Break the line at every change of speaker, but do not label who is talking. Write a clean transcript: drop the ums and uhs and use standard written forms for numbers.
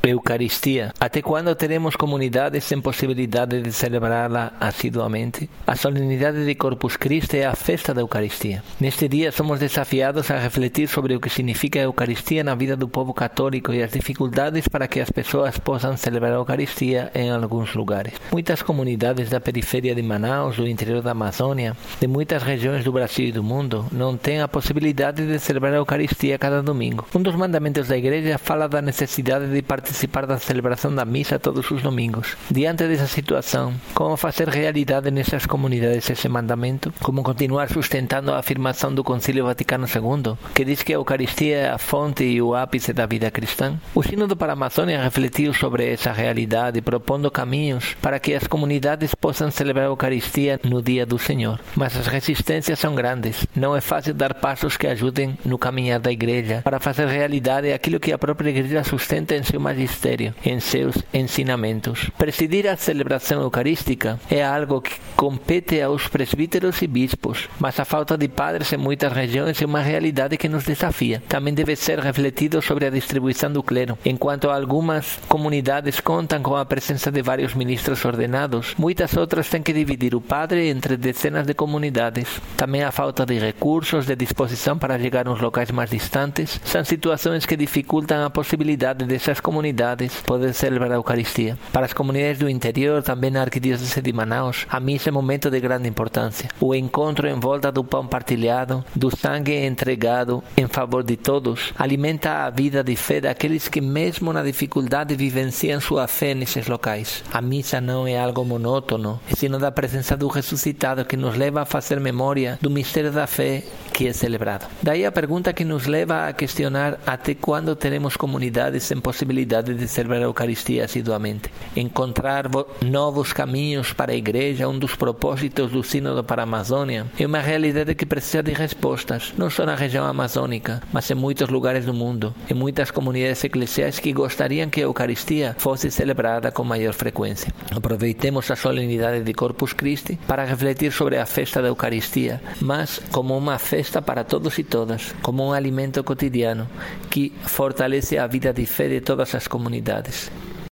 Eucaristia. Até quando teremos comunidades sem possibilidade de celebrá-la assiduamente? A solenidade de Corpus Christi é a festa da Eucaristia. Neste dia somos desafiados a refletir sobre o que significa a Eucaristia na vida do povo católico e as dificuldades para que as pessoas possam celebrar a Eucaristia em alguns lugares. Muitas comunidades da periferia de Manaus, do interior da Amazônia, de muitas regiões do Brasil e do mundo, não têm a possibilidade de celebrar a Eucaristia cada domingo. Um dos mandamentos da Igreja fala da necessidade de participar da celebração da missa todos os domingos. Diante dessa situação, como fazer realidade nessas comunidades esse mandamento? Como continuar sustentando a afirmação do Concílio Vaticano II, que diz que a Eucaristia é a fonte e o ápice da vida cristã? O Sínodo para a Amazônia refletiu sobre essa realidade, propondo caminhos para que as comunidades possam celebrar a Eucaristia no dia do Senhor. Mas as resistências são grandes. Não é fácil dar passos que ajudem no caminhar da Igreja para fazer realidade aquilo que a própria Igreja sustenta em seu magistério, em seus ensinamentos. Presidir a celebração eucarística é algo que compete aos presbíteros e bispos, mas a falta de padres em muitas regiões é uma realidade que nos desafia. Também deve ser refletido sobre a distribuição do clero. Enquanto algumas comunidades contam com a presença de vários ministros ordenados, muitas outras têm que dividir o padre entre dezenas de comunidades. Também a falta de recursos, de disposição para chegar aos locais mais distantes, são situações que dificultam a possibilidade dessas comunidades poder celebrar a Eucaristia. Para as comunidades do interior, também na Arquidiocese de Manaus, a missa é um momento de grande importância. O encontro em volta do pão partilhado, do sangue entregado em favor de todos, alimenta a vida de fé daqueles que mesmo na dificuldade vivenciam sua fé nesses locais. A missa não é algo monótono, é sino da presença do ressuscitado que nos leva a fazer memória do mistério da fé que é celebrado. Daí a pergunta que nos leva a questionar até quando teremos comunidades sem possibilidade de celebrar a Eucaristia assiduamente. Encontrar novos caminhos para a Igreja, um dos propósitos do Sínodo para a Amazônia, é uma realidade que precisa de respostas, não só na região amazônica, mas em muitos lugares do mundo, em muitas comunidades eclesiais que gostariam que a Eucaristia fosse celebrada com maior frequência. Aproveitemos a solenidade de Corpus Christi para refletir sobre a festa da Eucaristia, mas como uma festa para todos e todas, como um alimento cotidiano que fortalece a vida de fé de todas as comunidades.